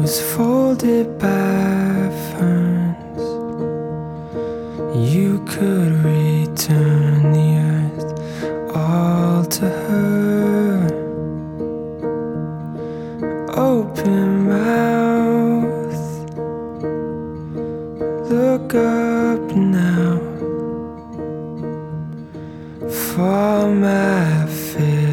was folded by ferns. You could return the earth all to her. Open mouth, look up now. For my face